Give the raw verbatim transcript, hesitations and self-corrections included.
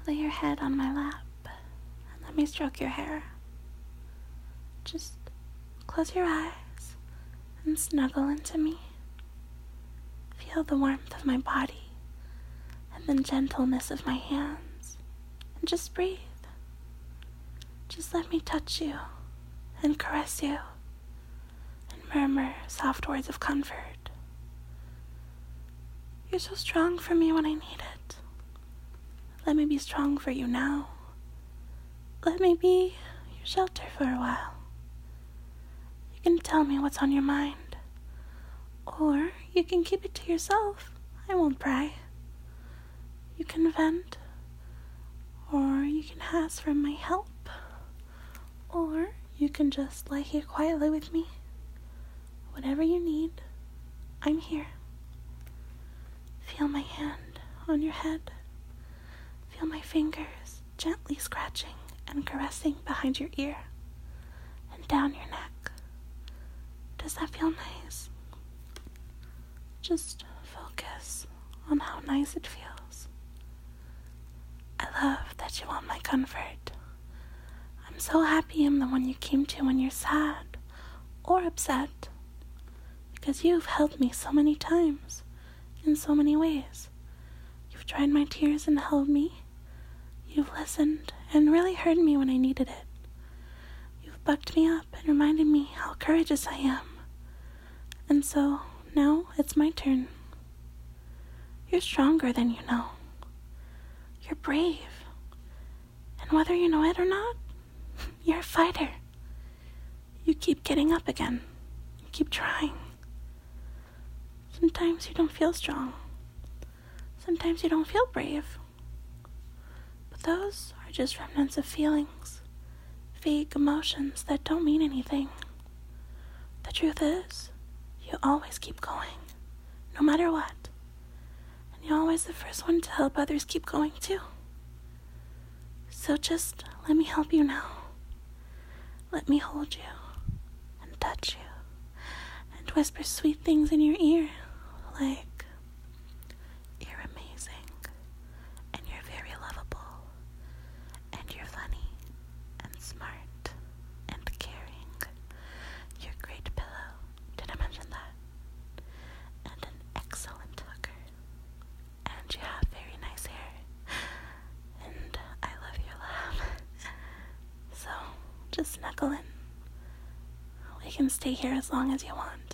Lay your head on my lap and let me stroke your hair. Just close your eyes and snuggle into me. Feel the warmth of my body and the gentleness of my hands. And just breathe. Just let me touch you and caress you and murmur soft words of comfort. You're so strong for me when I need it. Let me be strong for you now. Let me be your shelter for a while. You can tell me what's on your mind, or you can keep it to yourself. I won't pry. You can vent, or you can ask for my help, or you can just lie here quietly with me. Whatever you need, I'm here. Feel my hand on your head. Feel my fingers gently scratching and caressing behind your ear and down your neck. Does that feel nice? Just focus on how nice it feels. I love that you want my comfort. I'm so happy I'm the one you came to when you're sad or upset, because you've helped me so many times in so many ways. You've dried my tears and held me. You've listened and really heard me when I needed it. You've bucked me up and reminded me how courageous I am. And so, now it's my turn. You're stronger than you know. You're brave. And whether you know it or not, you're a fighter. You keep getting up again. You keep trying. Sometimes you don't feel strong. Sometimes you don't feel brave. But those are just remnants of feelings, vague emotions that don't mean anything. The truth is, you always keep going, no matter what. And you're always the first one to help others keep going too. So just let me help you now. Let me hold you and touch you and whisper sweet things in your ear, like, you're amazing, and you're very lovable, and you're funny, and smart, and caring. You're a great pillow. Did I mention that? And an excellent hugger. And you have very nice hair. And I love your laugh. So, just snuggle in. We can stay here as long as you want.